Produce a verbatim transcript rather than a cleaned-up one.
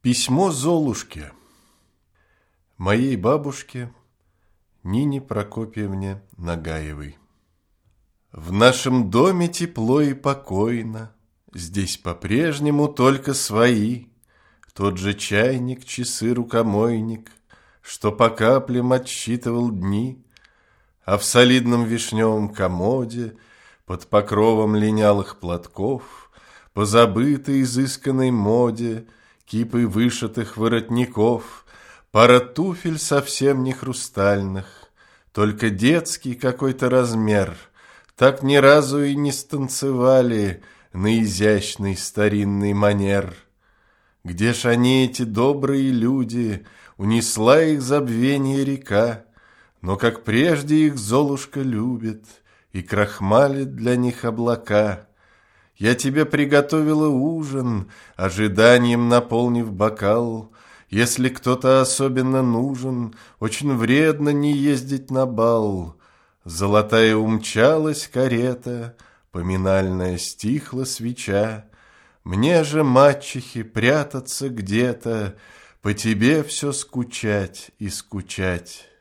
Письмо Золушке. Моей бабушке Нине Прокопьевне Нагаевой. В нашем доме тепло и покойно, здесь по-прежнему только свои. Тот же чайник, часы, рукомойник, что по каплям отсчитывал дни. А в солидном вишневом комоде, под покровом линялых платков, по забытой изысканной моде, кипы вышитых воротников, пара туфель совсем не хрустальных, только детский какой-то размер, так ни разу и не станцевали на изящный старинный манер. Где ж они, эти добрые люди, унесла их забвенье река, но, как прежде, их Золушка любит и крахмалит для них облака. Я тебе приготовила ужин, ожиданием наполнив бокал. Если кто-то особенно нужен, очень вредно не ездить на бал. Золотая умчалась карета, поминальная стихла свеча. Мне же, мачехе, прятаться где-то, по тебе все скучать и скучать.